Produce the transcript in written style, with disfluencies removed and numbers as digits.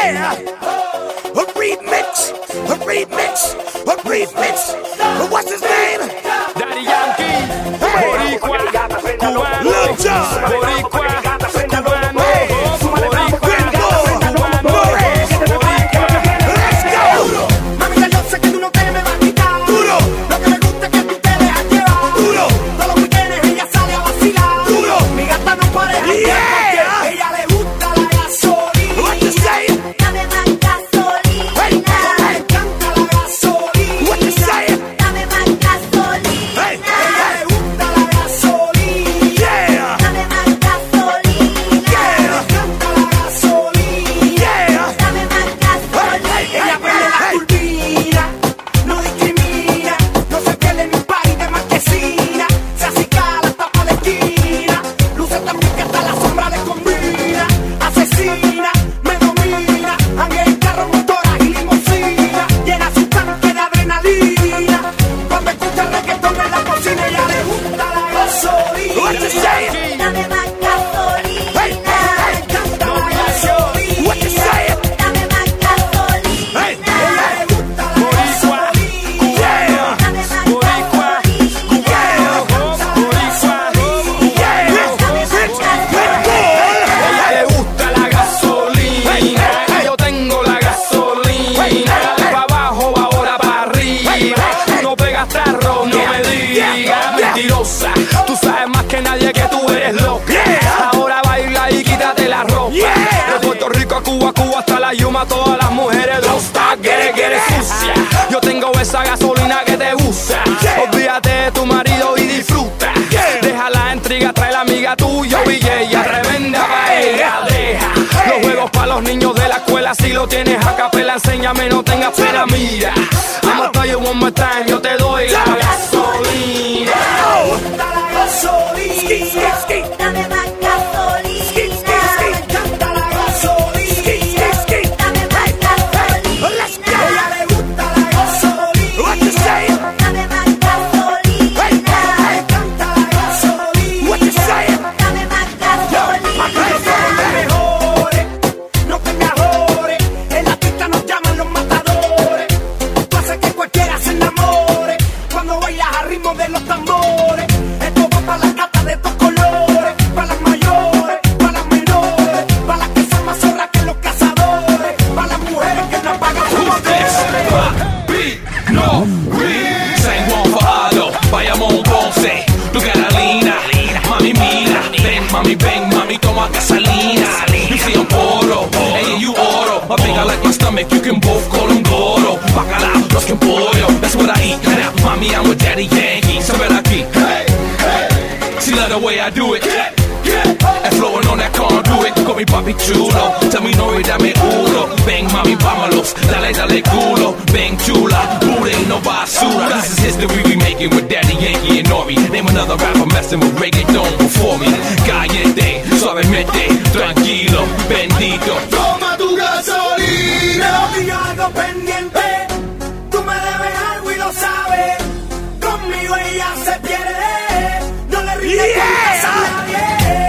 Yeah, a remix. What's his name? Daddy Yankee, Boricua, Cubano, Lil Jon, Boricua, Cubano, let's go. Mamita, yo sé que tú no te me vas a quitar. Duro, Lo que me gusta es que tú te dejas llevar. duro, Todos los weekends ella sale a vacilar. duro. Mi gata no pareja Yeah. ella le gusta la gasolina. What you say? Dame más gasolina. Hey, Le encanta la gasolina. what you say? Dame más gasolina. Hey, Ella le gusta la gasolina. yeah, Dame más gasolina. yeah, Le encanta la gasolina. yeah. Dame más gasolina. Ella prende la turbina, no discrimina, no se pierde ni un party de marquesina, se acicala hasta pa' la esquina, luce tan bien que hasta la sombra le combina, asesina, me domina, anda en carro, motoras y limusina, llena su tanque de adrenalina, cuando escucha reggaetón en la cocina, ella le gusta la What you gasolina. say? Dame más gasolina. Hey, Le encanta la gasolina. what you say? Dame más gasolina. Hey, Ella le gusta la gasolina. yeah, Dame más Boricua, ella le gusta la gasolina. Yo tengo la gasolina. Dale pa' abajo, ahora pa' arriba. Tú no pegas tarro, no me digas. Mentirosa, tú sabes más que nadie que tú eres loca. Ahora baila y quítate la ropa. De Puerto Rico a Cuba, Cuba hasta la Yuma, todas las mujeres don't stop, get it sucia. Yo tengo esa gasolina que te gusta. Olvídate de tu marido y disfruta. Deja la intriga, trae la amiga tuya y ella tremenda paella. Deja los juegos para los niños de la escuela. Si lo tienes a capela, enséñame, no tengas pena. Mira, I'ma tell you one more time, yo te doy la gasolina. gusta la gasolina. Dame más gasolina. Le encanta la gasolina. Dame más gasolina. Ella le gusta la gasolina. what you say? Dame más gasolina. Le encanta la gasolina. What you say? Dame más gasolina. Somos los mejores, no te me ahorres. En la pista nos llaman los matadores. Tú haces que cualquiera se enamore cuando bailas al ritmo de los tambores. Esto va para las gatas de estos colores, para las mayores, para las menores, para las que son más zorras que los cazadores, para las mujeres que no pagan sus motores. No, San Juan Fajardo, Bayamón, Ponce, tu Carolina, mami mira, ven, mami toma gasolina. You see I'm poro, and you oro. My big I like my stomach, you can both call them Goro. Bacalao, los que pollo, that's what I eat. Now, mommy, I'm with Daddy Yankee, so better keep. Hey, hey, she love the way I do it. And flowing on that conduit, call me papi chulo. Tell me no y dame uno. Ven mami, vámonos, dale culo. Ven chula, booty no basura. This is history we making with Daddy Yankee and Nori. Name another rapper messing with reggaeton before me. Caliente, suavemente, tranquilo, bendito. Toma tu gasolina. No digas algo pendiente. Tú me debes algo y lo sabes. Conmigo ella se pierde. No le rindes cuentas a nadie.